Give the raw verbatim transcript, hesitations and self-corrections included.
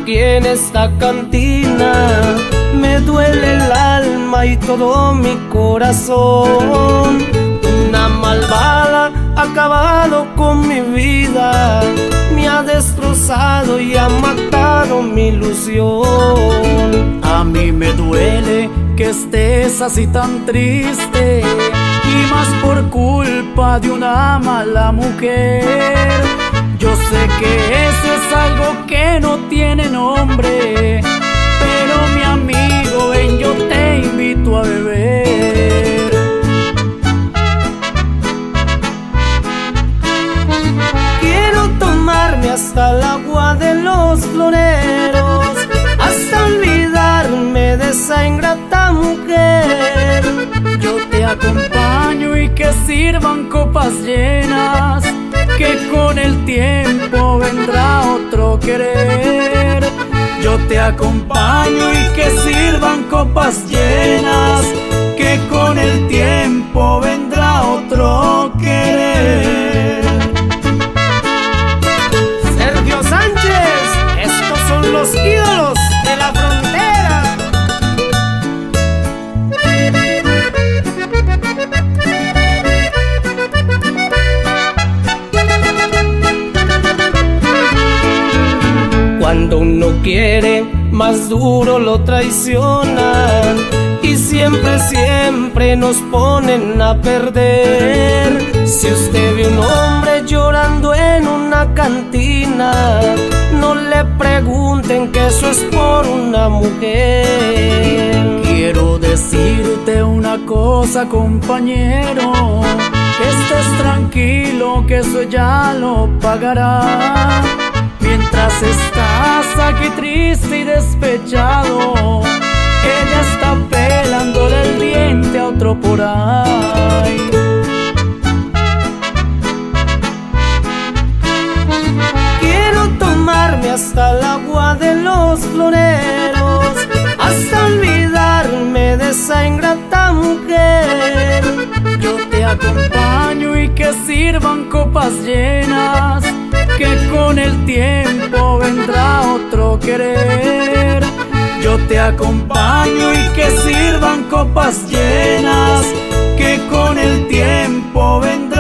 aquí en esta cantina me duele el alma y todo mi corazón. Una malvada ha acabado con mi vida, me ha destrozado y ha matado mi ilusión. A mí me duele que estés así tan triste, y más por culpa de una mala mujer. Yo sé que eso es algo que no tiene nombre, pero mi amigo, ven, yo te invito a beber. Quiero tomarme hasta el agua de los floreros, hasta olvidarme de esa ingrata mujer. Yo te acompaño y que sirvan copas llenas, que con el tiempo vendrá otro querer. Yo te acompaño y que sirvan copas llenas, que con el tiempo vendrá otro querer. Sergio Sánchez, estos son los ídolos de la frontera. Cuando uno quiere, más duro lo traicionan, y siempre, siempre nos ponen a perder. Si usted ve un hombre llorando en una cantina, no le pregunten que eso es por una mujer. Quiero decirte una cosa, compañero, que estés tranquilo, que eso ya lo pagará. Mientras estás aquí triste y despechado, ella está pelándole el diente a otro por ahí. Quiero tomarme hasta el agua de los floreros, hasta olvidarme de esa ingrata mujer. Yo te acompaño y que sirvan copas llenas, que con el tiempo vendrá otro querer. Yo te acompaño y que sirvan copas llenas, que con el tiempo vendrá